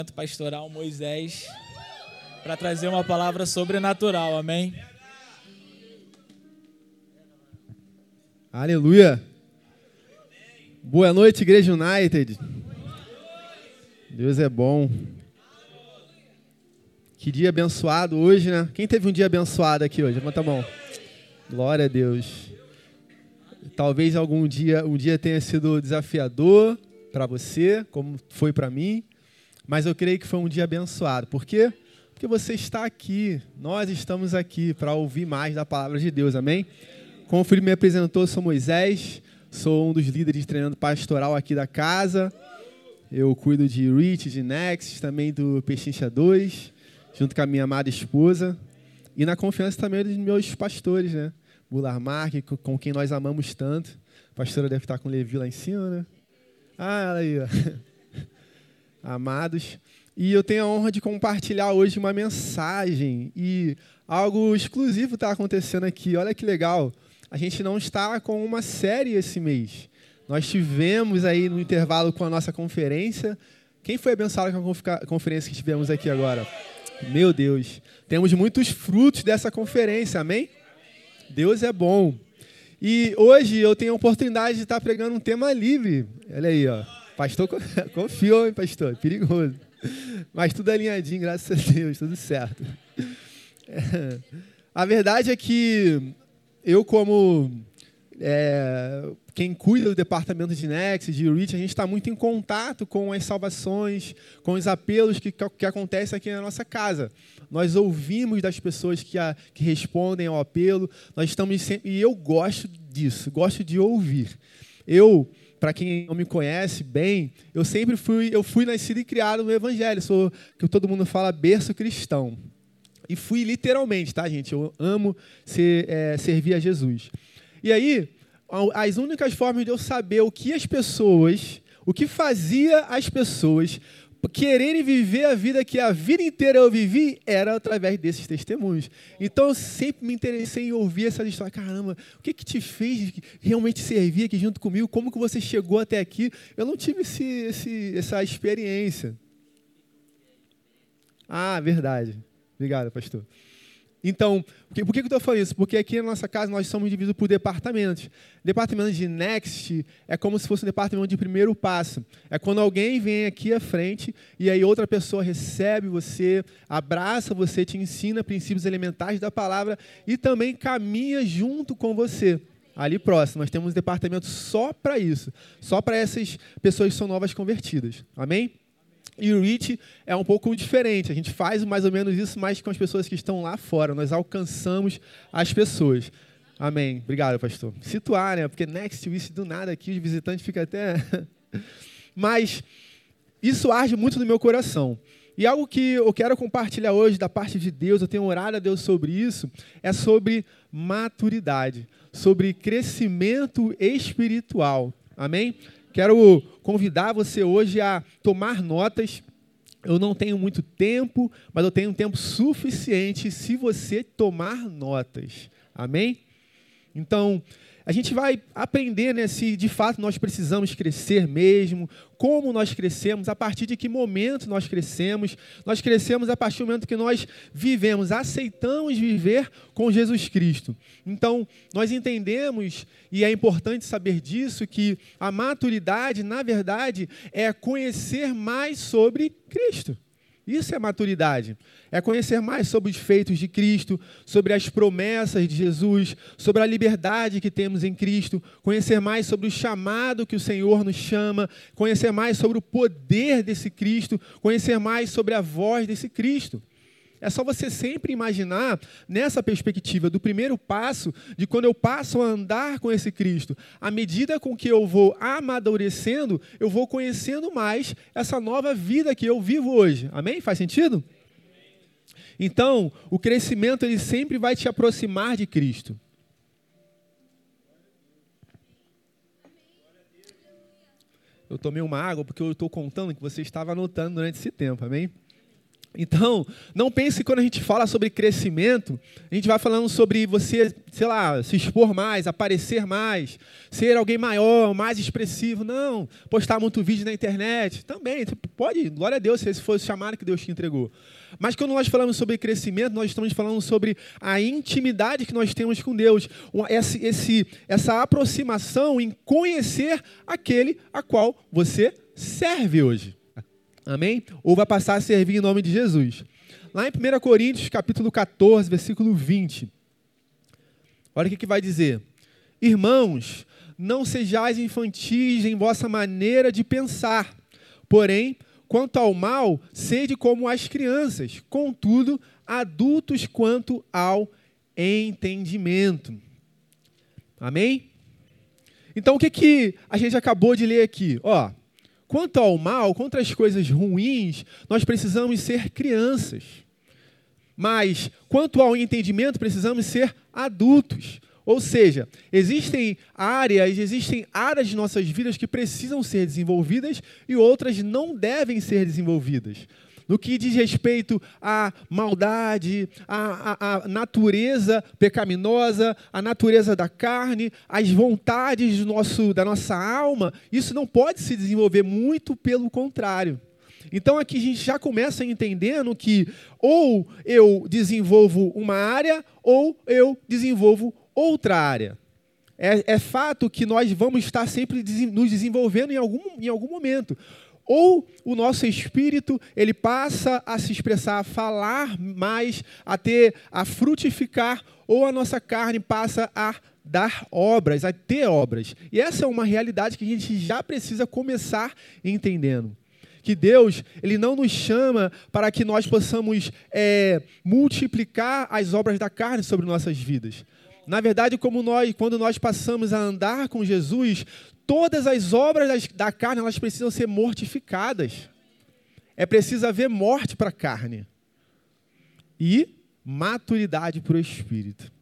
Pastoral Moisés para trazer uma palavra sobrenatural, amém? Aleluia! Boa noite, Igreja United. Deus é bom. Que dia abençoado hoje, né? Quem teve um dia abençoado aqui hoje? Levanta a mão. Glória a Deus. Talvez um dia tenha sido desafiador para você, como foi para mim, mas eu creio que foi um dia abençoado. Por quê? Porque você está aqui, nós estamos aqui para ouvir mais da palavra de Deus, amém? Como o Felipe me apresentou, eu sou Moisés, sou um dos líderes de treinamento pastoral aqui da casa. Eu cuido de Reach, de Next, também do Pechincha 2, junto com a minha amada esposa. E na confiança também dos meus pastores, né? Bular Mark, com quem nós amamos tanto. A pastora deve estar com o Levi lá em cima, né? Ah, aí, ó. Amados. E eu tenho a honra de compartilhar hoje uma mensagem. E algo exclusivo está acontecendo aqui. Olha que legal. A gente não está com uma série esse mês. Nós tivemos aí no intervalo com a nossa conferência. Quem foi abençoado com a conferência que tivemos aqui agora? Meu Deus. Temos muitos frutos dessa conferência, amém? Deus é bom. E hoje eu tenho a oportunidade de estar pregando um tema livre. Olha aí, ó. Pastor confiou, hein, pastor? Perigoso. Mas tudo alinhadinho, graças a Deus, tudo certo. A verdade é que eu, como quem cuida do departamento de Next, de Reach, a gente está muito em contato com as salvações, com os apelos que acontecem aqui na nossa casa. Nós ouvimos das pessoas que respondem ao apelo. Nós estamos sempre, e eu gosto disso, gosto de ouvir. Para quem não me conhece bem, eu fui nascido e criado no Evangelho. Sou, que todo mundo fala, berço cristão. E fui literalmente, tá, gente? Eu amo servir a Jesus. E aí, as únicas formas de eu saber o que fazia as pessoas quererem viver a vida que a vida inteira eu vivi, era através desses testemunhos. Então, eu sempre me interessei em ouvir essas histórias. Caramba, o que te fez realmente servir aqui junto comigo? Como que você chegou até aqui? Eu não tive essa experiência. Ah, verdade. Obrigado, pastor. Então, por que eu estou falando isso? Porque aqui na nossa casa nós somos divididos por departamentos. Departamento de Next é como se fosse um departamento de primeiro passo. É quando alguém vem aqui à frente e aí outra pessoa recebe você, abraça você, te ensina princípios elementares da palavra e também caminha junto com você. Ali próximo, nós temos um departamento só para isso. Só para essas pessoas que são novas convertidas. Amém? E o Reach é um pouco diferente. A gente faz mais ou menos isso, mas com as pessoas que estão lá fora. Nós alcançamos as pessoas. Amém. Obrigado, pastor. Situar, né? Porque Next, isso do nada aqui, os visitantes ficam até... Mas isso arde muito no meu coração. E algo que eu quero compartilhar hoje da parte de Deus, eu tenho orado a Deus sobre isso, é sobre maturidade, sobre crescimento espiritual. Amém? Quero convidar você hoje a tomar notas. Eu não tenho muito tempo, mas eu tenho um tempo suficiente se você tomar notas. Amém? Então, a gente vai aprender, né, se de fato nós precisamos crescer mesmo, como nós crescemos, a partir de que momento nós crescemos. Nós crescemos a partir do momento que nós vivemos, aceitamos viver com Jesus Cristo. Então, nós entendemos, e é importante saber disso, que a maturidade, na verdade, é conhecer mais sobre Cristo. Isso é maturidade. É conhecer mais sobre os feitos de Cristo, sobre as promessas de Jesus, sobre a liberdade que temos em Cristo, conhecer mais sobre o chamado que o Senhor nos chama, conhecer mais sobre o poder desse Cristo, conhecer mais sobre a voz desse Cristo. É só você sempre imaginar nessa perspectiva do primeiro passo, de quando eu passo a andar com esse Cristo. À medida com que eu vou amadurecendo, eu vou conhecendo mais essa nova vida que eu vivo hoje. Amém? Faz sentido? Então, o crescimento ele sempre vai te aproximar de Cristo. Eu tomei uma água porque eu estou contando que você estava anotando durante esse tempo. Amém? Então, não pense que quando a gente fala sobre crescimento, a gente vai falando sobre você, sei lá, se expor mais, aparecer mais, ser alguém maior, mais expressivo. Não, postar muito vídeo na internet. Também, pode, glória a Deus, se esse foi o chamado que Deus te entregou. Mas quando nós falamos sobre crescimento, nós estamos falando sobre a intimidade que nós temos com Deus. Essa aproximação em conhecer aquele a qual você serve hoje. Amém? Ou vai passar a servir em nome de Jesus. Lá em 1 Coríntios, capítulo 14, versículo 20. Olha o que vai dizer. Irmãos, não sejais infantis em vossa maneira de pensar. Porém, quanto ao mal, sede como as crianças. Contudo, adultos quanto ao entendimento. Amém? Então, o que a gente acabou de ler aqui? Quanto ao mal, contra as coisas ruins, nós precisamos ser crianças. Mas, quanto ao entendimento, precisamos ser adultos. Ou seja, existem áreas de nossas vidas que precisam ser desenvolvidas e outras não devem ser desenvolvidas. No que diz respeito à maldade, à natureza pecaminosa, à natureza da carne, às vontades da nossa alma, isso não pode se desenvolver, muito pelo contrário. Então aqui a gente já começa entendendo que ou eu desenvolvo uma área ou eu desenvolvo outra área. É fato que nós vamos estar sempre nos desenvolvendo em algum momento. Ou o nosso espírito, ele passa a se expressar, a falar mais, a frutificar, ou a nossa carne passa a dar obras, a ter obras. E essa é uma realidade que a gente já precisa começar entendendo. Que Deus, Ele não nos chama para que nós possamos multiplicar as obras da carne sobre nossas vidas. Na verdade, quando nós passamos a andar com Jesus, todas as obras da carne, elas precisam ser mortificadas. É preciso haver morte para a carne. E maturidade para o espírito.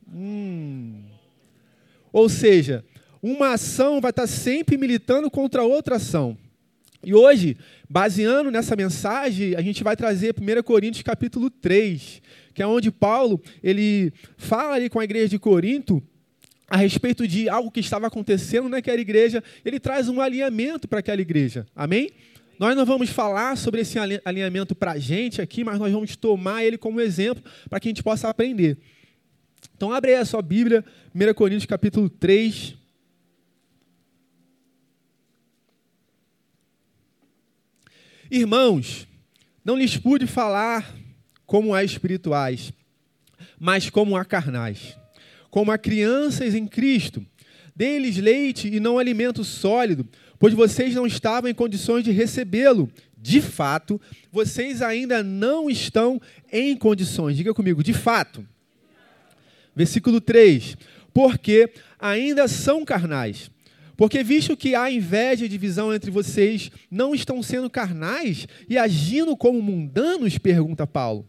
Ou seja, uma ação vai estar sempre militando contra outra ação. E hoje, baseando nessa mensagem, a gente vai trazer 1 Coríntios capítulo 3, que é onde Paulo ele fala ali com a igreja de Corinto a respeito de algo que estava acontecendo naquela igreja. Ele traz um alinhamento para aquela igreja. Amém? Nós não vamos falar sobre esse alinhamento para a gente aqui, mas nós vamos tomar ele como exemplo para que a gente possa aprender. Então, abre aí a sua Bíblia, 1 Coríntios capítulo 3. Irmãos, não lhes pude falar como a espirituais, mas como a carnais, como a crianças em Cristo. Dei-lhes leite e não alimento sólido, pois vocês não estavam em condições de recebê-lo. De fato, vocês ainda não estão em condições. Diga comigo, de fato. Versículo 3. Porque ainda são carnais. Porque visto que há inveja e divisão entre vocês, não estão sendo carnais e agindo como mundanos? Pergunta Paulo.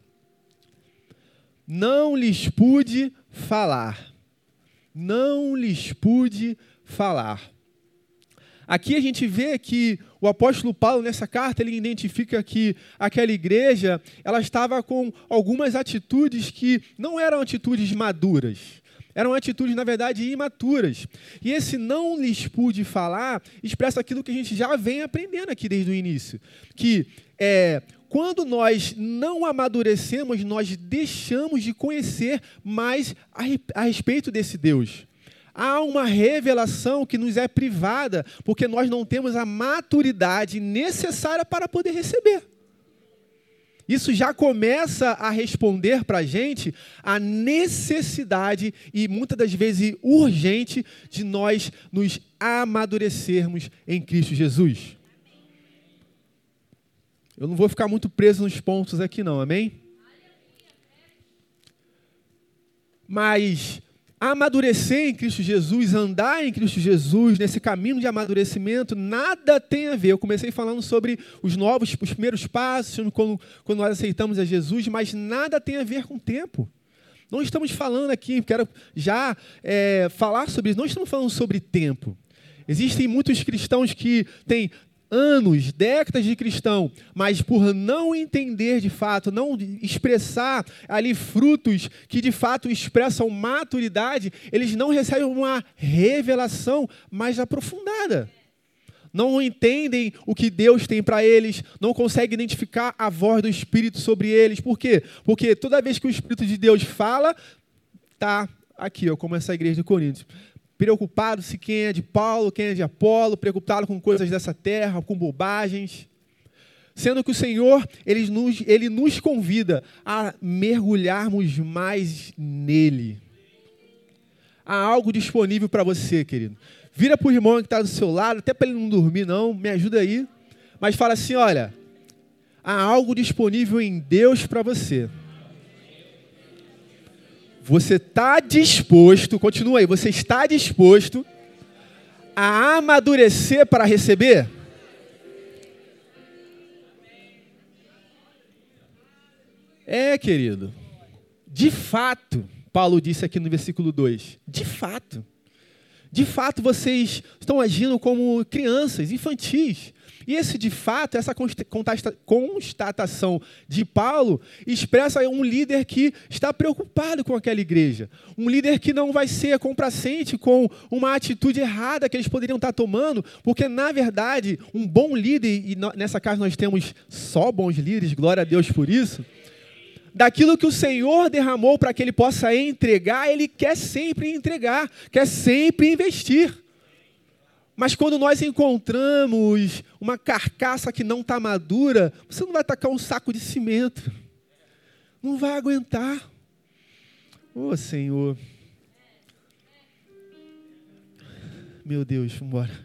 Não lhes pude falar. Não lhes pude falar. Aqui a gente vê que o apóstolo Paulo, nessa carta, ele identifica que aquela igreja, ela estava com algumas atitudes que não eram atitudes maduras. Eram atitudes, na verdade, imaturas. E esse não lhes pude falar expressa aquilo que a gente já vem aprendendo aqui desde o início. Que quando nós não amadurecemos, nós deixamos de conhecer mais a respeito desse Deus. Há uma revelação que nos é privada, porque nós não temos a maturidade necessária para poder receber. Isso já começa a responder para a gente a necessidade, e muitas das vezes urgente, de nós nos amadurecermos em Cristo Jesus. Eu não vou ficar muito preso nos pontos aqui não, amém? Mas amadurecer em Cristo Jesus, andar em Cristo Jesus, nesse caminho de amadurecimento, nada tem a ver. Eu comecei falando sobre os primeiros passos, quando nós aceitamos a Jesus, mas nada tem a ver com o tempo. Não estamos falando aqui, quero já falar sobre isso, não estamos falando sobre tempo. Existem muitos cristãos que têm anos, décadas de cristão, mas por não entender de fato, não expressar ali frutos que de fato expressam maturidade, eles não recebem uma revelação mais aprofundada. Não entendem o que Deus tem para eles, não conseguem identificar a voz do Espírito sobre eles. Por quê? Porque toda vez que o Espírito de Deus fala, tá aqui, ó, como essa igreja de Coríntios. Preocupado se quem é de Paulo, quem é de Apolo, preocupado com coisas dessa terra, com bobagens. Sendo que o Senhor, Ele nos convida a mergulharmos mais nele. Há algo disponível para você, querido. Vira para o irmão que está do seu lado, até para ele não dormir, não, me ajuda aí. Mas fala assim, olha, há algo disponível em Deus para você. Você está disposto, continua aí, você está disposto a amadurecer para receber? É, querido. De fato, Paulo disse aqui no versículo 2, de fato. De fato, vocês estão agindo como crianças, infantis. E esse, de fato, essa constatação de Paulo expressa um líder que está preocupado com aquela igreja. Um líder que não vai ser complacente com uma atitude errada que eles poderiam estar tomando, porque, na verdade, um bom líder, e nessa casa nós temos só bons líderes, glória a Deus por isso, daquilo que o Senhor derramou para que ele possa entregar, ele quer sempre entregar, quer sempre investir. Mas quando nós encontramos uma carcaça que não está madura, você não vai tacar um saco de cimento. Não vai aguentar. Ô, Senhor. Meu Deus, vamos embora.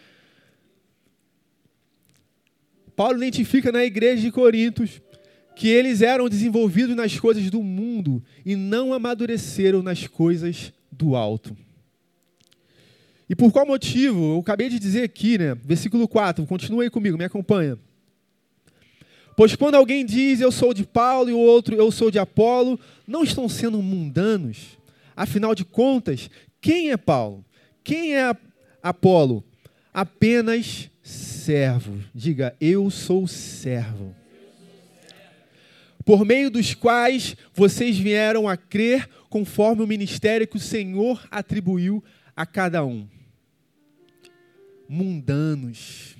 Paulo identifica na igreja de Corintos que eles eram desenvolvidos nas coisas do mundo e não amadureceram nas coisas do alto. E por qual motivo? Eu acabei de dizer aqui, né? Versículo 4, continua aí comigo, me acompanha. Pois quando alguém diz, eu sou de Paulo, e o outro, eu sou de Apolo, não estão sendo mundanos? Afinal de contas, quem é Paulo? Quem é Apolo? Apenas servo. Diga, eu sou servo. Por meio dos quais vocês vieram a crer conforme o ministério que o Senhor atribuiu a cada um. Mundanos.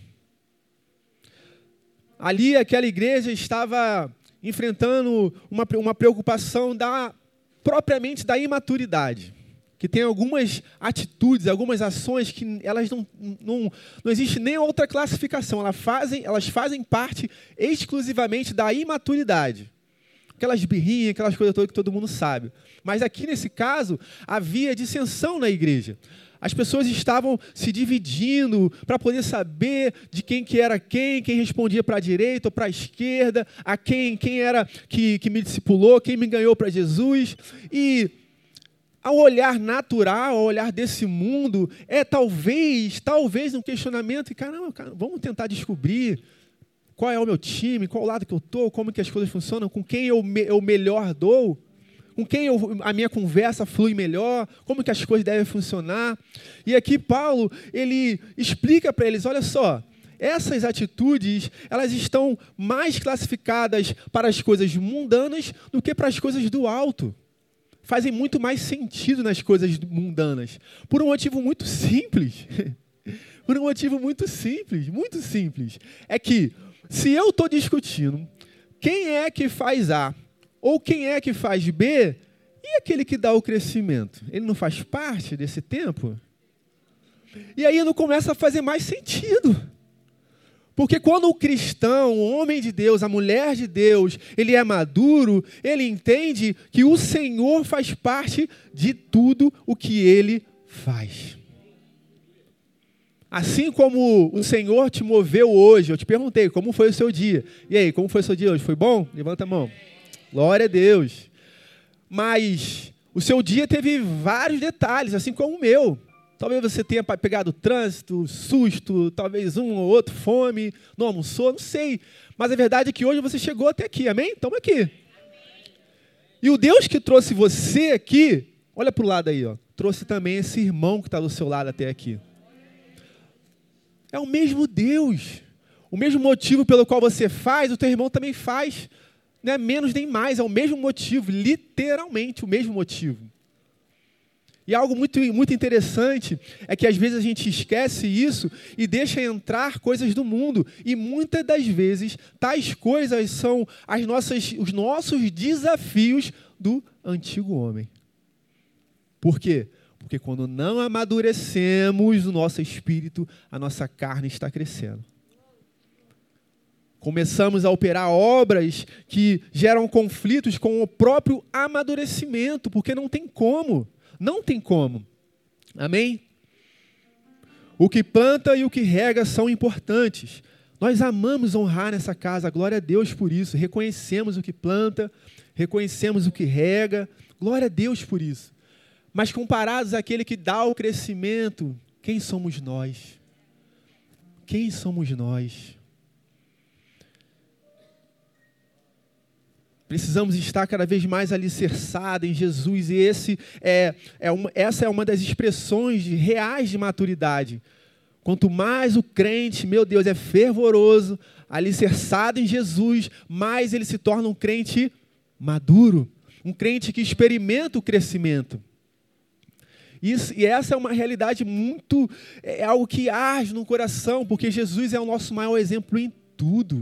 Ali aquela igreja estava enfrentando uma preocupação propriamente da imaturidade, que tem algumas atitudes, algumas ações que elas não existe nem outra classificação, elas fazem parte exclusivamente da imaturidade. Aquelas birrinhas, aquelas coisas todas que todo mundo sabe. Mas aqui nesse caso, havia dissensão na igreja. As pessoas estavam se dividindo para poder saber de quem que era quem respondia para a direita ou para a esquerda, a quem era que me discipulou, quem me ganhou para Jesus. E ao olhar natural, ao olhar desse mundo, talvez um questionamento, e caramba, vamos tentar descobrir qual é o meu time, qual lado que eu estou, como que as coisas funcionam, com quem eu melhor dou, com quem a minha conversa flui melhor, como que as coisas devem funcionar. E aqui Paulo, ele explica para eles, olha só, essas atitudes, elas estão mais classificadas para as coisas mundanas do que para as coisas do alto. Fazem muito mais sentido nas coisas mundanas, por um motivo muito simples. Por um motivo muito simples. É que, se eu estou discutindo quem é que faz A ou quem é que faz B, e aquele que dá o crescimento? Ele não faz parte desse tempo? E aí não começa a fazer mais sentido. Porque quando o cristão, o homem de Deus, a mulher de Deus, ele é maduro, ele entende que o Senhor faz parte de tudo o que ele faz. Assim como o Senhor te moveu hoje, eu te perguntei, como foi o seu dia? E aí, como foi o seu dia hoje? Foi bom? Levanta a mão. Glória a Deus. Mas o seu dia teve vários detalhes, assim como o meu. Talvez você tenha pegado trânsito, susto, talvez um ou outro, fome, não almoçou, não sei. Mas a verdade é que hoje você chegou até aqui, amém? Estamos aqui. E o Deus que trouxe você aqui, olha para o lado aí, ó, trouxe também esse irmão que está do seu lado até aqui. É o mesmo Deus. O mesmo motivo pelo qual você faz, o teu irmão também faz. Não é menos nem mais, é o mesmo motivo, literalmente o mesmo motivo. E algo muito, muito interessante é que às vezes a gente esquece isso e deixa entrar coisas do mundo. E muitas das vezes, tais coisas são os nossos desafios do antigo homem. Por quê? Porque quando não amadurecemos o nosso espírito, a nossa carne está crescendo. Começamos a operar obras que geram conflitos com o próprio amadurecimento, porque não tem como. Não tem como. Amém? O que planta e o que rega são importantes. Nós amamos honrar nessa casa, glória a Deus por isso. Reconhecemos o que planta, reconhecemos o que rega, glória a Deus por isso. Mas comparados àquele que dá o crescimento, quem somos nós? Quem somos nós? Precisamos estar cada vez mais alicerçados em Jesus, e essa é uma das expressões reais de maturidade. Quanto mais o crente, meu Deus, é fervoroso, alicerçado em Jesus, mais ele se torna um crente maduro, um crente que experimenta o crescimento. E essa é uma realidade é algo que arde no coração, porque Jesus é o nosso maior exemplo em tudo.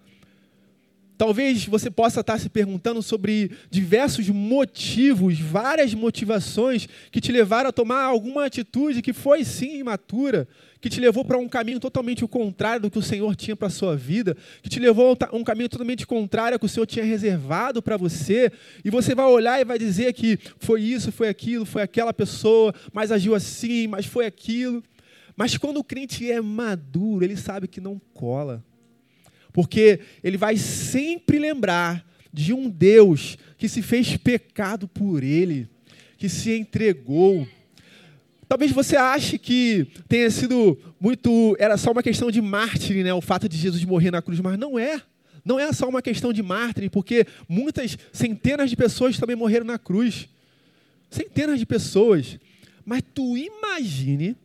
Talvez você possa estar se perguntando sobre diversos motivos, várias motivações que te levaram a tomar alguma atitude que foi sim imatura, que te levou para um caminho totalmente o contrário do que o Senhor tinha para a sua vida, que te levou a um caminho totalmente contrário ao que o Senhor tinha reservado para você, e você vai olhar e vai dizer que foi isso, foi aquilo, foi aquela pessoa, mas agiu assim, mas foi aquilo. Mas quando o crente é maduro, ele sabe que não cola. Porque ele vai sempre lembrar de um Deus que se fez pecado por ele, que se entregou. Talvez você ache que tenha sido era só uma questão de mártir, né? O fato de Jesus morrer na cruz, mas não é. Não é só uma questão de mártir, porque centenas de pessoas também morreram na cruz. Centenas de pessoas. Mas tu imagine,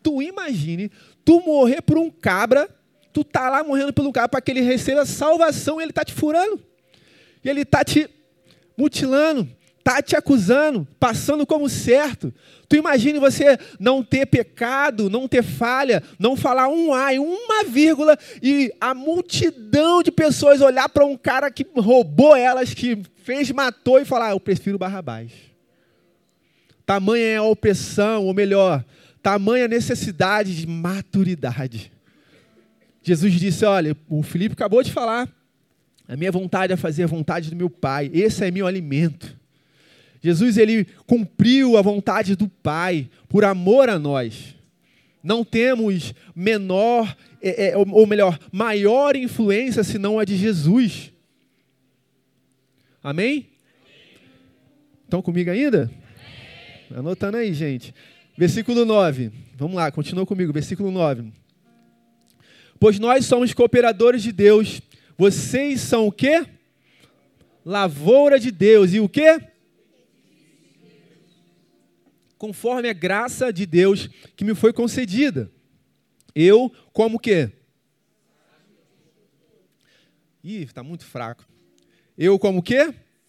tu morrer por um cabra. Tu tá lá morrendo pelo cara para que ele receba a salvação, e ele tá te furando. E ele tá te mutilando, tá te acusando, passando como certo. Tu imagine você não ter pecado, não ter falha, não falar um A e uma vírgula, e a multidão de pessoas olhar para um cara que roubou elas, que matou, e falar: eu prefiro Barrabás. Tamanha é a opressão, ou melhor, tamanha a necessidade de maturidade. Jesus disse: olha, o Filipe acabou de falar, a minha vontade é fazer a vontade do meu Pai, esse é meu alimento. Jesus, ele cumpriu a vontade do Pai por amor a nós. Não temos maior influência senão a de Jesus. Amém? Estão comigo ainda? Amém. Anotando aí, gente. Versículo 9. Vamos lá, continua comigo, versículo 9. Pois nós somos cooperadores de Deus. Vocês são o quê? Lavoura de Deus. E o quê? Conforme a graça de Deus que me foi concedida. Eu, como o quê? Ih, está muito fraco. Eu, como o quê?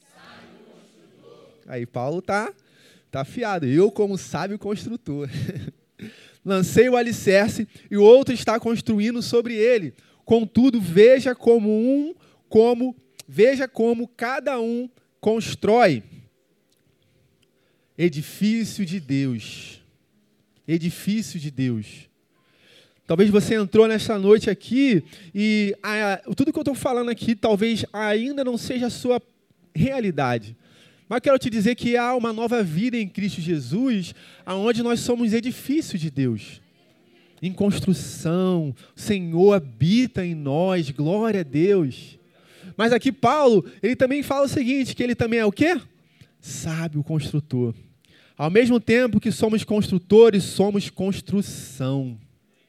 Aí, Paulo está afiado. Eu, como sábio construtor. Lancei o alicerce e o outro está construindo sobre ele. Contudo, veja como cada um constrói. Edifício de Deus. Edifício de Deus. Talvez você entrou nessa noite aqui e tudo que eu estou falando aqui talvez ainda não seja a sua realidade. Mas eu quero te dizer que há uma nova vida em Cristo Jesus, onde nós somos edifício de Deus. Em construção, o Senhor habita em nós, glória a Deus. Mas aqui Paulo, ele também fala o seguinte, que ele também é o quê? Sábio construtor. Ao mesmo tempo que somos construtores, somos construção.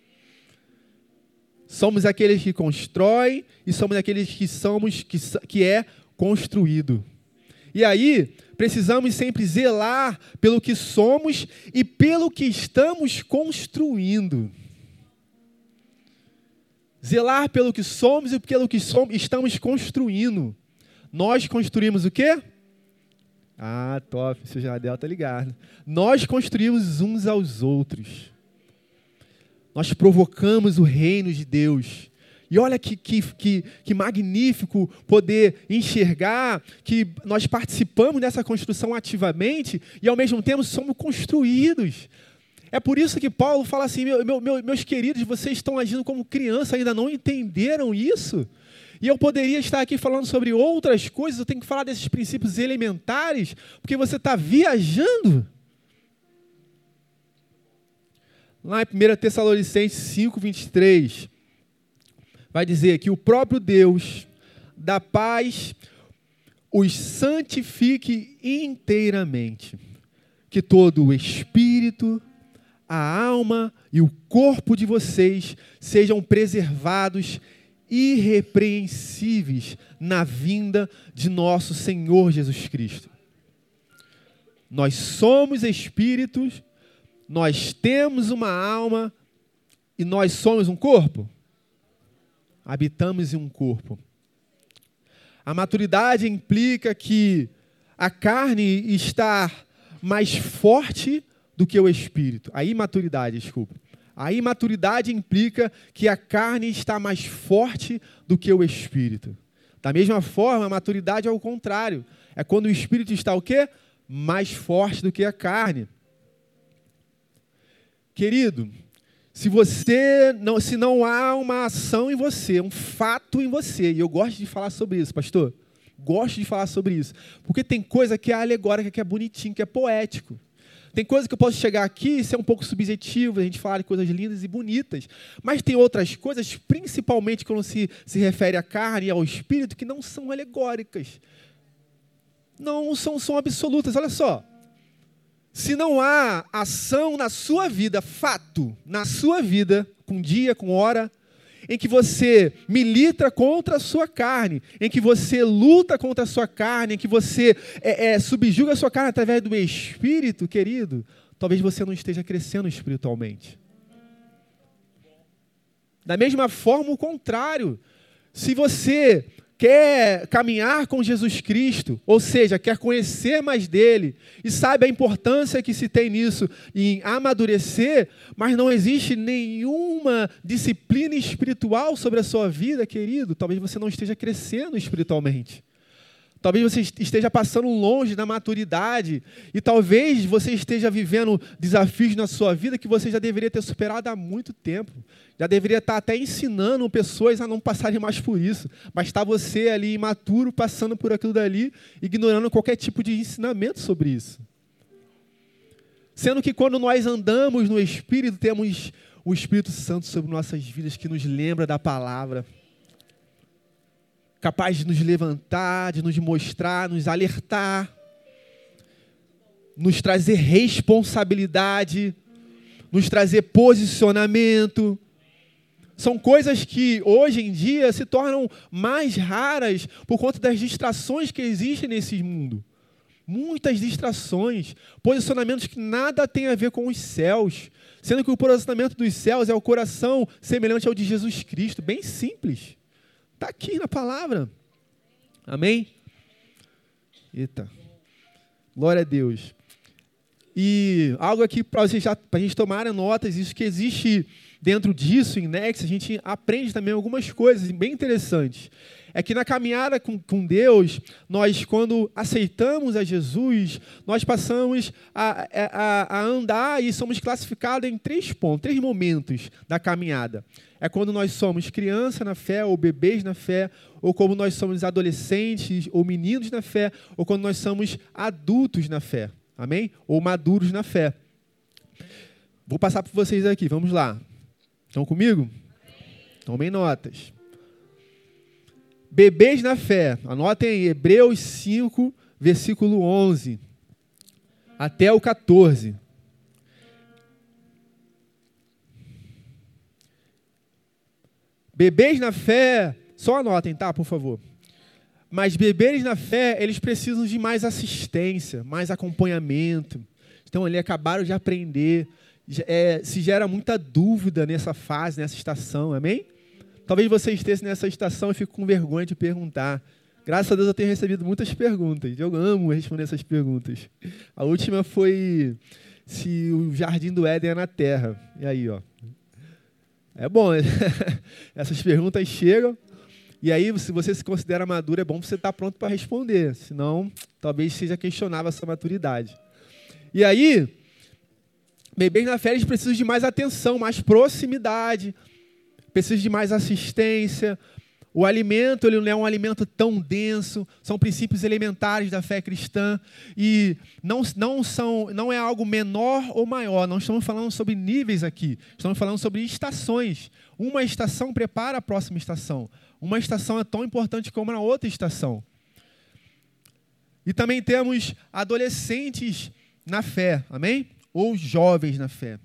Somos aqueles que constroem e somos aqueles que é construído. E aí, precisamos sempre zelar pelo que somos e pelo que estamos construindo. Zelar pelo que somos e pelo que estamos construindo. Nós construímos o quê? Ah, top, o seu Jardel tá ligado. Nós construímos uns aos outros. Nós provocamos o reino de Deus. E olha que magnífico poder enxergar que nós participamos dessa construção ativamente e, ao mesmo tempo, somos construídos. É por isso que Paulo fala assim, meus queridos, vocês estão agindo como criança, ainda não entenderam isso? E eu poderia estar aqui falando sobre outras coisas, eu tenho que falar desses princípios elementares, porque você está viajando. Lá em 1 Tessalonicenses 5, 23, vai dizer que o próprio Deus da paz os santifique inteiramente, que todo o espírito, a alma e o corpo de vocês sejam preservados irrepreensíveis na vinda de nosso Senhor Jesus Cristo. Nós somos espíritos, nós temos uma alma e nós somos um corpo? Habitamos em um corpo. A maturidade implica que a carne está mais forte do que o espírito. A imaturidade implica que a carne está mais forte do que o espírito. Da mesma forma, a maturidade é o contrário. É quando o espírito está o quê? Mais forte do que a carne. Querido, se não há uma ação em você, um fato em você, e eu gosto de falar sobre isso, pastor, gosto de falar sobre isso, porque tem coisa que é alegórica, que é bonitinho, que é poético. Tem coisa que eu posso chegar aqui e ser um pouco subjetivo, a gente falar de coisas lindas e bonitas, mas tem outras coisas, principalmente quando se refere à carne e ao espírito, que não são alegóricas, não são absolutas. Olha só, se não há ação na sua vida, fato, na sua vida, com dia, com hora, em que você milita contra a sua carne, em que você luta contra a sua carne, em que você subjuga a sua carne através do Espírito, querido, talvez você não esteja crescendo espiritualmente. Da mesma forma, o contrário. Se você quer caminhar com Jesus Cristo, ou seja, quer conhecer mais dele, e sabe a importância que se tem nisso, em amadurecer, mas não existe nenhuma disciplina espiritual sobre a sua vida, querido, talvez você não esteja crescendo espiritualmente. Talvez você esteja passando longe da maturidade e talvez você esteja vivendo desafios na sua vida que você já deveria ter superado há muito tempo. Já deveria estar até ensinando pessoas a não passarem mais por isso. Mas está você ali imaturo, passando por aquilo dali, ignorando qualquer tipo de ensinamento sobre isso. Sendo que quando nós andamos no Espírito, temos o Espírito Santo sobre nossas vidas que nos lembra da palavra. Capaz de nos levantar, de nos mostrar, nos alertar, nos trazer responsabilidade, nos trazer posicionamento. São coisas que hoje em dia se tornam mais raras por conta das distrações que existem nesse mundo. Muitas distrações, posicionamentos que nada tem a ver com os céus, sendo que o posicionamento dos céus é o coração semelhante ao de Jesus Cristo, bem simples. Está aqui na palavra. Amém? Eita. Glória a Deus. E algo aqui para a gente tomar notas, isso que existe dentro disso, em Next, a gente aprende também algumas coisas bem interessantes. É que na caminhada com Deus, nós, quando aceitamos a Jesus, nós passamos a andar e somos classificados em 3 pontos, 3 momentos da caminhada. É quando nós somos criança na fé, ou bebês na fé, ou quando nós somos adolescentes, ou meninos na fé, ou quando nós somos adultos na fé. Amém? Ou maduros na fé. Vou passar para vocês aqui, vamos lá. Estão comigo? Tomem notas. Bebês na fé. Anotem aí, Hebreus 5, versículo 11. Até o 14. Bebês na fé, só anotem, tá, por favor. Mas bebês na fé, eles precisam de mais assistência, mais acompanhamento. Então, ali acabaram de aprender. Se gera muita dúvida nessa fase, nessa estação, amém? Talvez você esteja nessa estação e fique com vergonha de perguntar. Graças a Deus eu tenho recebido muitas perguntas. Eu amo responder essas perguntas. A última foi se o jardim do Éden é na Terra. E aí, ó. É bom, essas perguntas chegam. E aí, se você se considera maduro, é bom você estar pronto para responder. Senão, talvez seja questionável essa maturidade. E aí, bebês na fé, eles precisam de mais atenção, mais proximidade. Precisam de mais assistência. O alimento, ele não é um alimento tão denso, são princípios elementares da fé cristã e não é algo menor ou maior, não estamos falando sobre níveis aqui, estamos falando sobre estações. Uma estação prepara a próxima estação, uma estação é tão importante como a outra estação. E também temos adolescentes na fé, amém? Ou jovens na fé.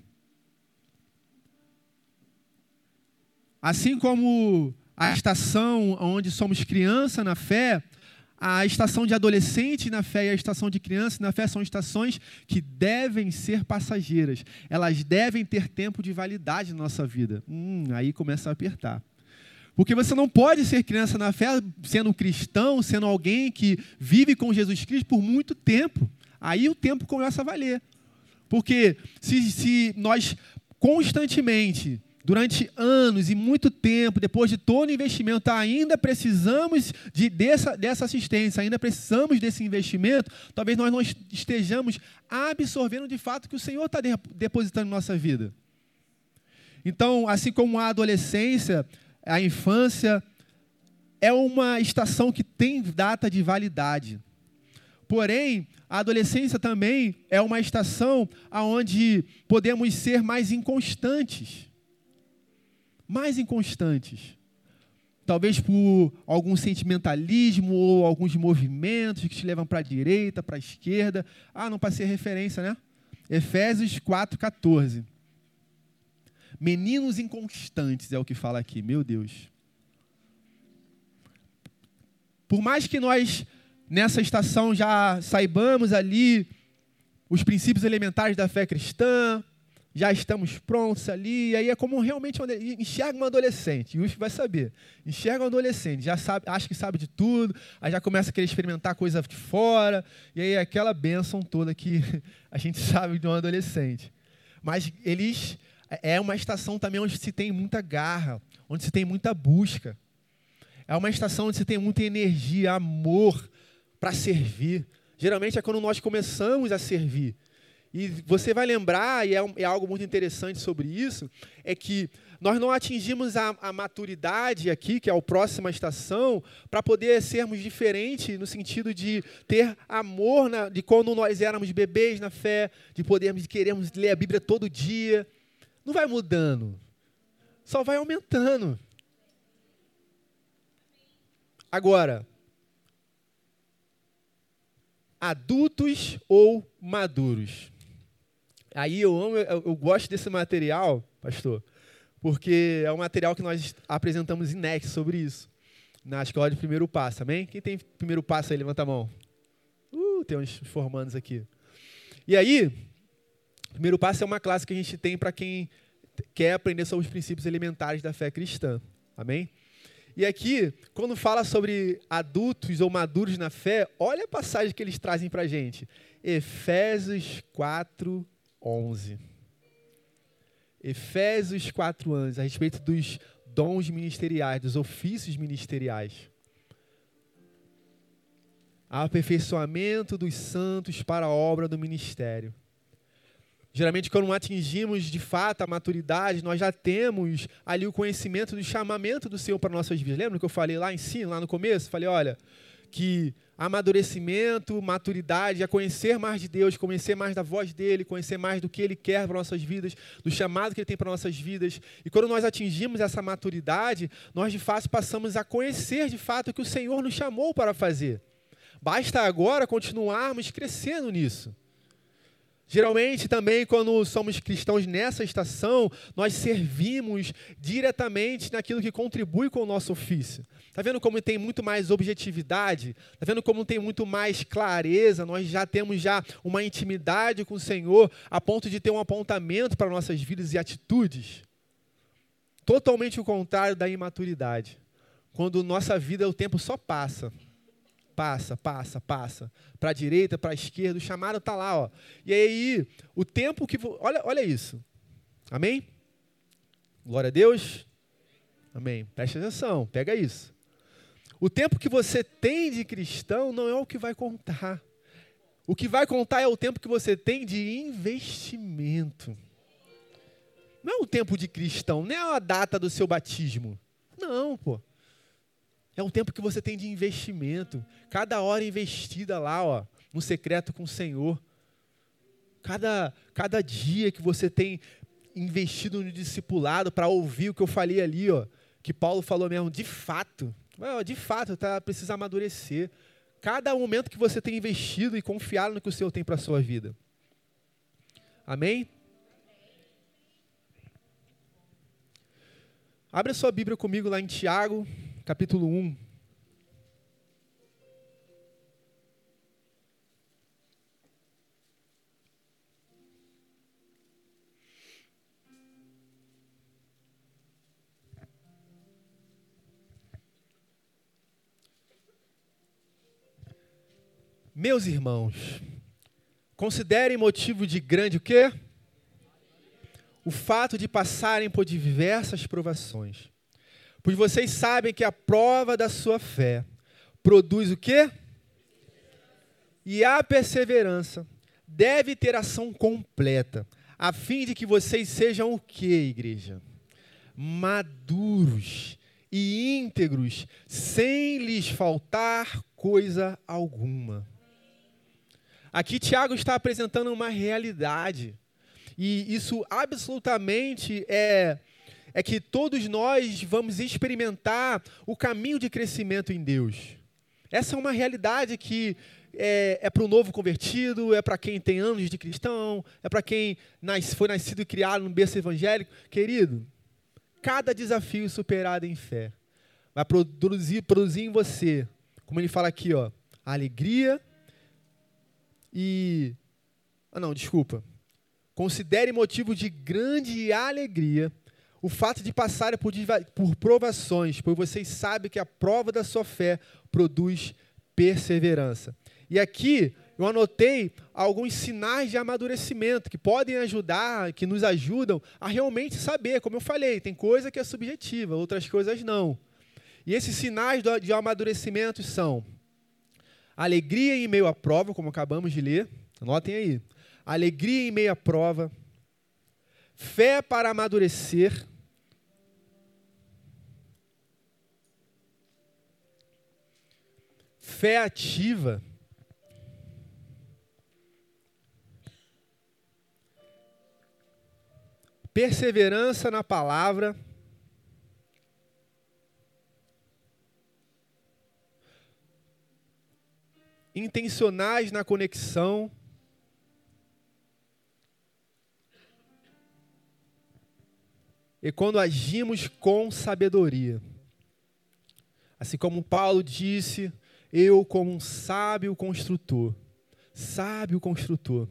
Assim como a estação onde somos criança na fé, a estação de adolescente na fé e a estação de criança na fé são estações que devem ser passageiras. Elas devem ter tempo de validade na nossa vida. Aí começa a apertar. Porque você não pode ser criança na fé sendo um cristão, sendo alguém que vive com Jesus Cristo por muito tempo. Aí o tempo começa a valer. Porque se nós constantemente, durante anos e muito tempo, depois de todo o investimento, ainda precisamos dessa assistência, ainda precisamos desse investimento, talvez nós não estejamos absorvendo de fato o que o Senhor está depositando na nossa vida. Então, assim como a adolescência, a infância, é uma estação que tem data de validade. Porém, a adolescência também é uma estação onde podemos ser mais inconstantes. Mais inconstantes. Talvez por algum sentimentalismo ou alguns movimentos que te levam para a direita, para a esquerda. Não passei a referência, né? Efésios 4,14. Meninos inconstantes é o que fala aqui. Meu Deus. Por mais que nós, nessa estação, já saibamos ali os princípios elementares da fé cristã, já estamos prontos ali, e aí é como realmente enxerga um adolescente, e o vai saber, enxerga um adolescente, já sabe, acha que sabe de tudo, aí já começa a querer experimentar coisa de fora, e aí é aquela bênção toda que a gente sabe de um adolescente. Mas é uma estação também onde se tem muita garra, onde se tem muita busca. É uma estação onde se tem muita energia, amor para servir. Geralmente é quando nós começamos a servir. E você vai lembrar, e é algo muito interessante sobre isso, é que nós não atingimos a maturidade aqui, que é a próxima estação, para poder sermos diferentes no sentido de ter amor de quando nós éramos bebês na fé, de queremos ler a Bíblia todo dia. Não vai mudando, só vai aumentando. Agora, adultos ou maduros? Aí eu gosto desse material, pastor, porque é um material que nós apresentamos em Next sobre isso, na escola de primeiro passo, amém? Quem tem primeiro passo aí, levanta a mão. Tem uns formandos aqui. E aí, primeiro passo é uma classe que a gente tem para quem quer aprender sobre os princípios elementares da fé cristã, amém? E aqui, quando fala sobre adultos ou maduros na fé, olha a passagem que eles trazem para a gente. Efésios 4:11. Efésios 4:11, a respeito dos dons ministeriais, dos ofícios ministeriais. Aperfeiçoamento dos santos para a obra do ministério. Geralmente, quando atingimos de fato a maturidade, nós já temos ali o conhecimento do chamamento do Senhor para nossas vidas. Lembra que eu falei lá no começo? Falei, olha, que amadurecimento, maturidade, é conhecer mais de Deus, conhecer mais da voz dEle, conhecer mais do que Ele quer para nossas vidas, do chamado que Ele tem para nossas vidas. E quando nós atingimos essa maturidade, nós de fato passamos a conhecer de fato o que o Senhor nos chamou para fazer. Basta agora continuarmos crescendo nisso. Geralmente também quando somos cristãos nessa estação, nós servimos diretamente naquilo que contribui com o nosso ofício. Está vendo como tem muito mais objetividade? Está vendo como tem muito mais clareza? Nós já temos uma intimidade com o Senhor a ponto de ter um apontamento para nossas vidas e atitudes. Totalmente o contrário da imaturidade. Quando nossa vida, o tempo só passa. Passa. Para a direita, para a esquerda, o chamado está lá. Ó. E aí, o tempo que... Olha isso. Amém? Glória a Deus. Amém. Preste atenção, pega isso. O tempo que você tem de cristão não é o que vai contar. O que vai contar é o tempo que você tem de investimento. Não é o tempo de cristão, não é a data do seu batismo. Não, pô. É o tempo que você tem de investimento. Cada hora investida lá, ó, no secreto com o Senhor. Cada dia que você tem investido no discipulado para ouvir o que eu falei ali, ó, que Paulo falou mesmo, de fato, precisa amadurecer. Cada momento que você tem investido e confiado no que o Senhor tem para a sua vida. Amém? Abre a sua Bíblia comigo lá em Tiago, capítulo 1. Meus irmãos, considerem motivo de grande o quê? O fato de passarem por diversas provações. Pois vocês sabem que a prova da sua fé produz o quê? E a perseverança deve ter ação completa, a fim de que vocês sejam o quê, igreja? Maduros e íntegros, sem lhes faltar coisa alguma. Aqui Tiago está apresentando uma realidade. E isso absolutamente é que todos nós vamos experimentar o caminho de crescimento em Deus. Essa é uma realidade que é para o novo convertido, é para quem tem anos de cristão, é para quem foi nascido e criado no berço evangélico. Querido, cada desafio superado em fé vai produzir em você, como ele fala aqui, ó, alegria e... Considere motivo de grande alegria o fato de passarem por provações, pois vocês sabem que a prova da sua fé produz perseverança. E aqui eu anotei alguns sinais de amadurecimento que podem ajudar, que nos ajudam a realmente saber. Como eu falei, tem coisa que é subjetiva, outras coisas não. E esses sinais de amadurecimento são alegria em meio à prova, como acabamos de ler, anotem aí. Alegria em meio à prova, fé para amadurecer, fé ativa, perseverança na palavra, intencionais na conexão, e quando agimos com sabedoria. Assim como Paulo disse, eu como um sábio construtor. Sábio construtor.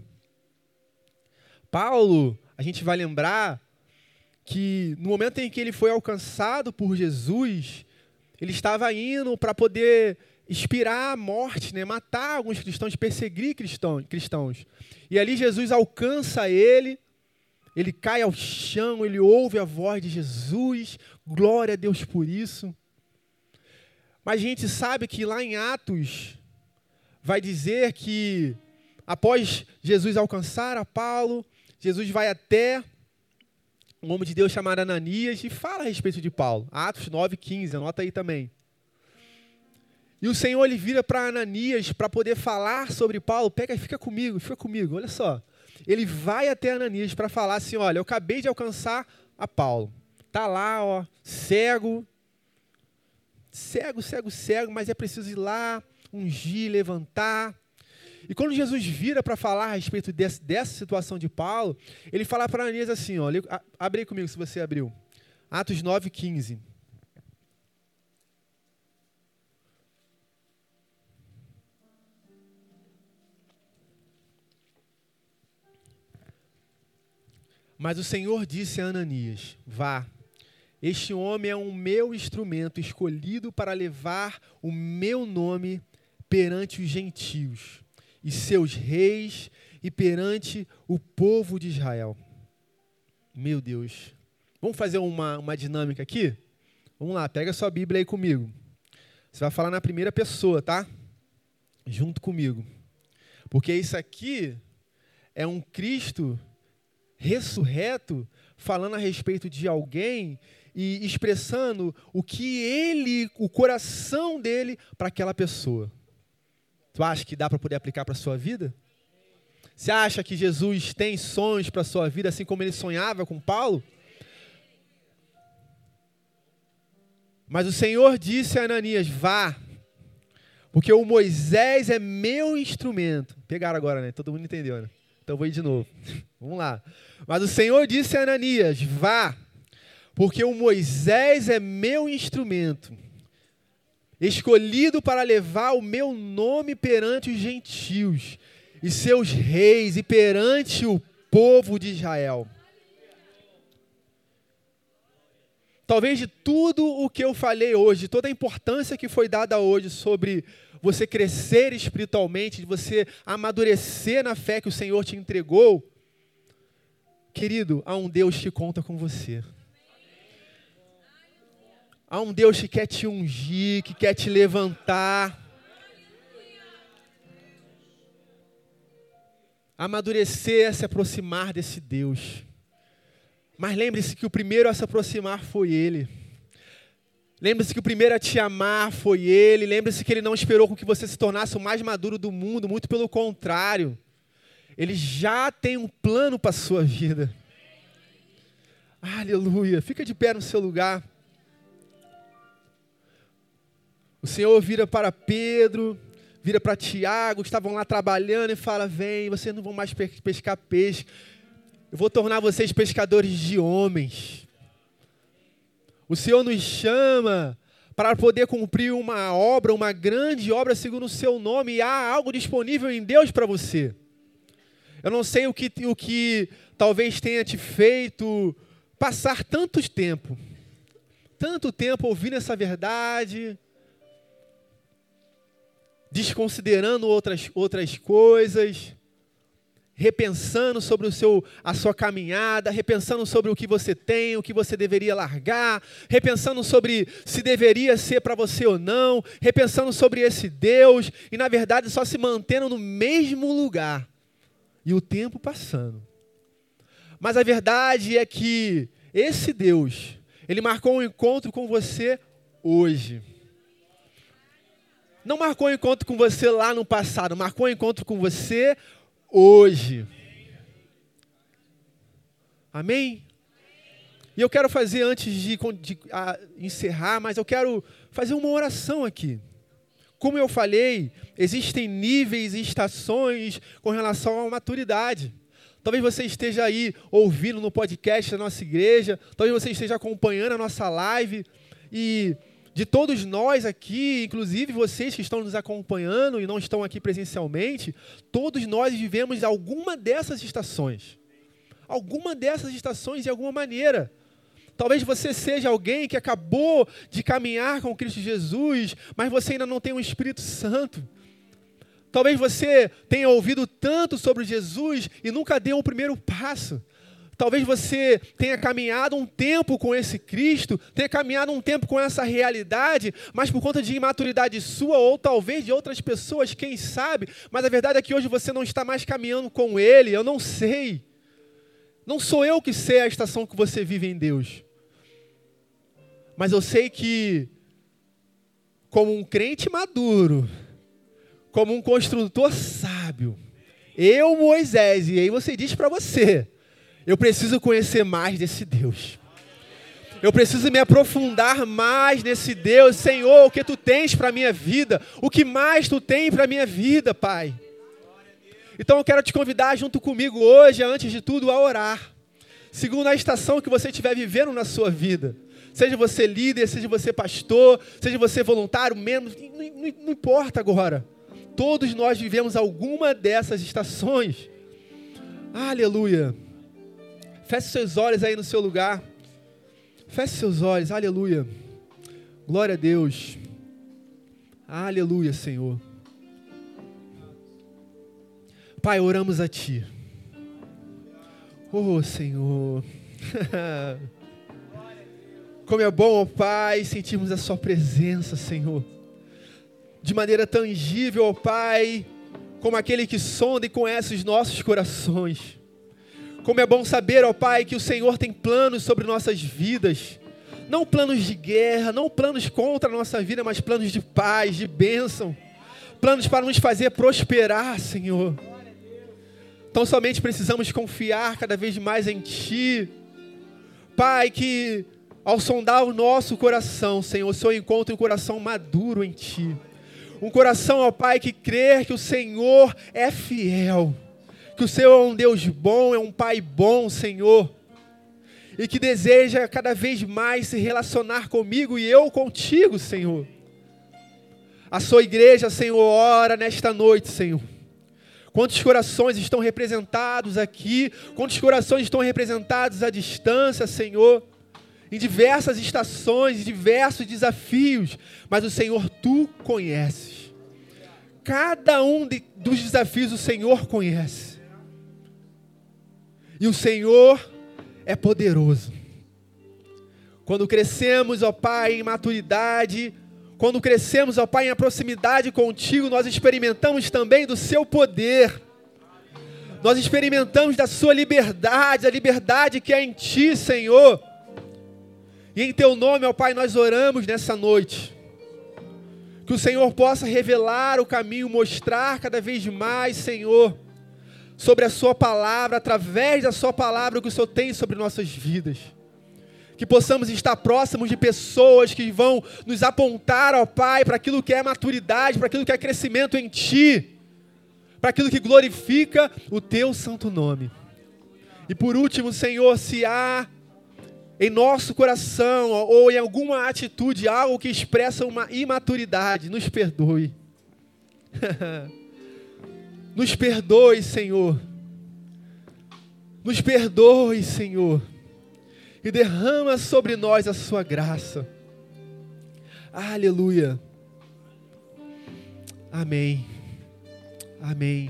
Paulo, a gente vai lembrar que no momento em que ele foi alcançado por Jesus, ele estava indo para poder inspirar a morte, né? Matar alguns cristãos, perseguir cristãos. E ali Jesus alcança ele cai ao chão, ele ouve a voz de Jesus, glória a Deus por isso. Mas a gente sabe que lá em Atos vai dizer que após Jesus alcançar a Paulo, Jesus vai até um homem de Deus chamado Ananias e fala a respeito de Paulo. Atos 9:15, anota aí também. E o Senhor ele vira para Ananias para poder falar sobre Paulo. Fica comigo, olha só. Ele vai até Ananias para falar assim, olha, eu acabei de alcançar a Paulo. Está lá, ó, cego, mas é preciso ir lá, ungir, levantar. E quando Jesus vira para falar a respeito dessa situação de Paulo, ele fala para Ananias assim, ó, abre aí comigo se você abriu. Atos 9:15. Mas o Senhor disse a Ananias, vá, Este homem é um meu instrumento escolhido para levar o meu nome perante os gentios e seus reis e perante o povo de Israel. Meu Deus. Vamos fazer uma dinâmica aqui? Vamos lá, pega a sua Bíblia aí comigo. Você vai falar na primeira pessoa, tá? Junto comigo. Porque isso aqui é um Cristo ressurreto falando a respeito de alguém e expressando o coração dele para aquela pessoa. Tu acha que dá para poder aplicar para a sua vida? Você acha que Jesus tem sonhos para a sua vida, assim como ele sonhava com Paulo? Mas o Senhor disse a Ananias, vá, porque o Moisés é meu instrumento. Pegaram agora, né? Todo mundo entendeu, né? Então vou ir de novo. Vamos lá. Mas o Senhor disse a Ananias, vá, porque o Moisés é meu instrumento, escolhido para levar o meu nome perante os gentios e seus reis e perante o povo de Israel. Talvez de tudo o que eu falei hoje, toda a importância que foi dada hoje sobre você crescer espiritualmente, de você amadurecer na fé que o Senhor te entregou, querido, há um Deus que conta com você. Há um Deus que quer te ungir, que quer te levantar. Amadurecer é se aproximar desse Deus. Mas lembre-se que o primeiro a se aproximar foi Ele. Lembre-se que o primeiro a te amar foi Ele. Lembre-se que Ele não esperou com que você se tornasse o mais maduro do mundo. Muito pelo contrário. Ele já tem um plano para a sua vida. Aleluia. Fica de pé no seu lugar. O Senhor vira para Pedro, vira para Tiago, que estavam lá trabalhando e fala, vem, vocês não vão mais pescar peixe. Eu vou tornar vocês pescadores de homens. O Senhor nos chama para poder cumprir uma obra, uma grande obra segundo o seu nome. E há algo disponível em Deus para você. Eu não sei o que talvez tenha te feito passar tanto tempo ouvindo essa verdade, desconsiderando outras coisas, repensando sobre a sua caminhada, repensando sobre o que você tem, o que você deveria largar, repensando sobre se deveria ser para você ou não, repensando sobre esse Deus, e na verdade só se mantendo no mesmo lugar, e o tempo passando. Mas a verdade é que esse Deus, Ele marcou um encontro com você hoje. Não marcou um encontro com você lá no passado, marcou um encontro com você hoje. Amém? E eu quero fazer, antes de encerrar, mas eu quero fazer uma oração aqui. Como eu falei, existem níveis e estações com relação à maturidade. Talvez você esteja aí ouvindo no podcast da nossa igreja, talvez você esteja acompanhando a nossa live, e de todos nós aqui, inclusive vocês que estão nos acompanhando e não estão aqui presencialmente, todos nós vivemos alguma dessas estações. Alguma dessas estações de alguma maneira. Talvez você seja alguém que acabou de caminhar com Cristo Jesus, mas você ainda não tem o Espírito Santo. Talvez você tenha ouvido tanto sobre Jesus e nunca deu o primeiro passo. Talvez você tenha caminhado um tempo com esse Cristo, tenha caminhado um tempo com essa realidade, mas por conta de imaturidade sua ou talvez de outras pessoas, quem sabe, mas a verdade é que hoje você não está mais caminhando com Ele, eu não sei. Não sou eu que sei a estação que você vive em Deus. Mas eu sei que, como um crente maduro, como um construtor sábio, eu, Moisés, e aí você diz para você, eu preciso conhecer mais desse Deus. Eu preciso me aprofundar mais nesse Deus. Senhor, o que Tu tens para a minha vida? O que mais Tu tem para a minha vida, Pai? Então eu quero te convidar junto comigo hoje, antes de tudo, a orar. Segundo a estação que você estiver vivendo na sua vida. Seja você líder, seja você pastor, seja você voluntário, menos, não importa agora. Todos nós vivemos alguma dessas estações. Aleluia. Feche seus olhos aí no seu lugar. Feche seus olhos, aleluia. Glória a Deus. Aleluia, Senhor. Pai, oramos a Ti. Oh, Senhor. Como é bom, ó Pai, sentirmos a Sua presença, Senhor. De maneira tangível, ó Pai, como aquele que sonda e conhece os nossos corações. Como é bom saber, ó Pai, que o Senhor tem planos sobre nossas vidas. Não planos de guerra, não planos contra a nossa vida, mas planos de paz, de bênção. Planos para nos fazer prosperar, Senhor. Então somente precisamos confiar cada vez mais em Ti. Pai, que ao sondar o nosso coração, Senhor, o Senhor encontre um coração maduro em Ti. Um coração, ó Pai, que crê que o Senhor é fiel. Que o Senhor é um Deus bom, é um Pai bom, Senhor. E que deseja cada vez mais se relacionar comigo e eu contigo, Senhor. A Sua igreja, Senhor, ora nesta noite, Senhor. Quantos corações estão representados aqui, quantos corações estão representados à distância, Senhor, em diversas estações, em diversos desafios, mas o Senhor, Tu conheces. Cada um dos desafios o Senhor conhece. E o Senhor é poderoso. Quando crescemos, ó Pai, em maturidade, quando crescemos, ó Pai, em proximidade contigo, nós experimentamos também do Seu poder. Nós experimentamos da Sua liberdade, a liberdade que é em Ti, Senhor. E em Teu nome, ó Pai, nós oramos nessa noite. Que o Senhor possa revelar o caminho, mostrar cada vez mais, Senhor, sobre a Sua palavra, através da Sua palavra, o que o Senhor tem sobre nossas vidas. Que possamos estar próximos de pessoas que vão nos apontar, ó Pai, para aquilo que é maturidade, para aquilo que é crescimento em Ti, para aquilo que glorifica o Teu santo nome. E por último, Senhor, se há em nosso coração ou em alguma atitude algo que expressa uma imaturidade, nos perdoe. Nos perdoe, Senhor. Nos perdoe, Senhor. E derrama sobre nós a Sua graça. Aleluia. Amém. Amém.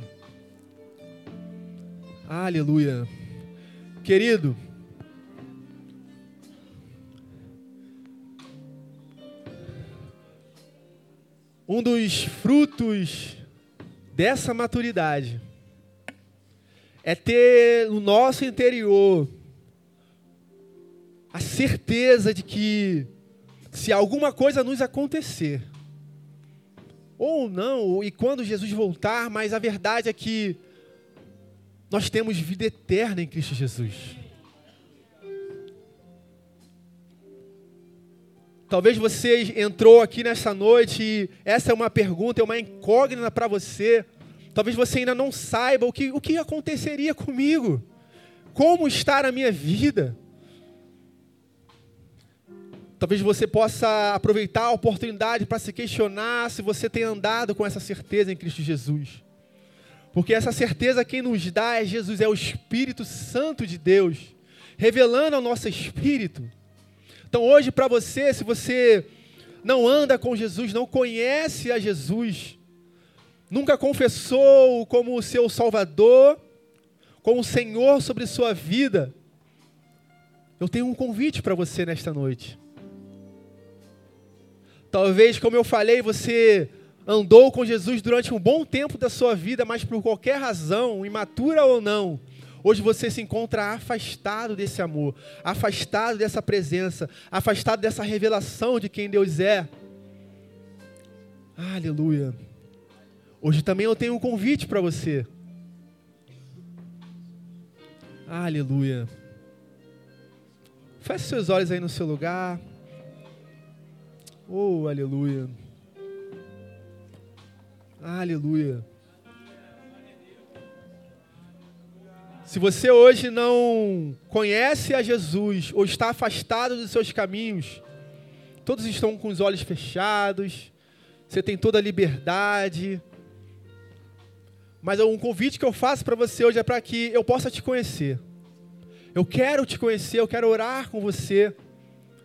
Aleluia. Querido, um dos frutos dessa maturidade é ter no nosso interior a certeza de que se alguma coisa nos acontecer, ou não, e quando Jesus voltar, mas a verdade é que nós temos vida eterna em Cristo Jesus. Talvez você entrou aqui nessa noite e essa é uma pergunta, é uma incógnita para você. Talvez você ainda não saiba o que aconteceria comigo. Como está a minha vida? Talvez você possa aproveitar a oportunidade para se questionar se você tem andado com essa certeza em Cristo Jesus. Porque essa certeza quem nos dá é Jesus, é o Espírito Santo de Deus, revelando ao nosso espírito. Então hoje para você, se você não anda com Jesus, não conhece a Jesus, nunca confessou como o seu Salvador, como o Senhor sobre sua vida, eu tenho um convite para você nesta noite. Talvez, como eu falei, você andou com Jesus durante um bom tempo da sua vida, mas por qualquer razão, imatura ou não, hoje você se encontra afastado desse amor, afastado dessa presença, afastado dessa revelação de quem Deus é. Aleluia. Hoje também eu tenho um convite para você. Aleluia. Feche seus olhos aí no seu lugar. Oh, aleluia. Aleluia. Se você hoje não conhece a Jesus ou está afastado dos seus caminhos, todos estão com os olhos fechados, você tem toda a liberdade, mas um convite que eu faço para você hoje é para que eu possa te conhecer. Eu quero te conhecer, eu quero orar com você.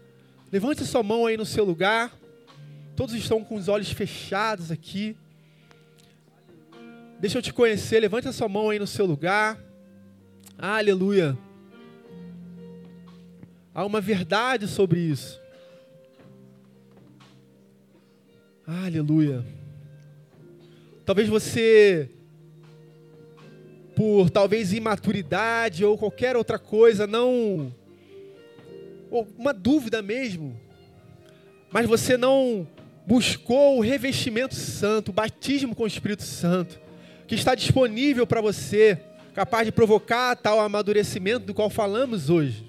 Levante a sua mão aí no seu lugar. Todos estão com os olhos fechados aqui. Deixa eu te conhecer. Levante a sua mão aí no seu lugar. Aleluia. Há uma verdade sobre isso. Aleluia. Talvez você, por talvez imaturidade ou qualquer outra coisa, não... ou uma dúvida mesmo, mas você não buscou o revestimento santo, o batismo com o Espírito Santo, que está disponível para você, capaz de provocar tal amadurecimento do qual falamos hoje.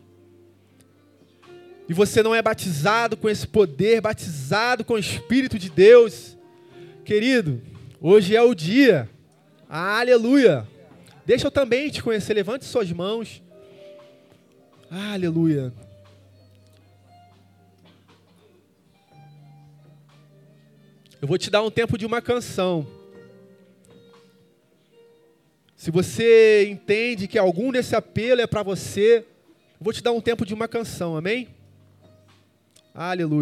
E você não é batizado com esse poder, batizado com o Espírito de Deus. Querido, hoje é o dia. Aleluia. Deixa eu também te conhecer. Levante suas mãos. Aleluia. Eu vou te dar um tempo de uma canção. Se você entende que algum desse apelo é para você, eu vou te dar um tempo de uma canção. Amém? Aleluia.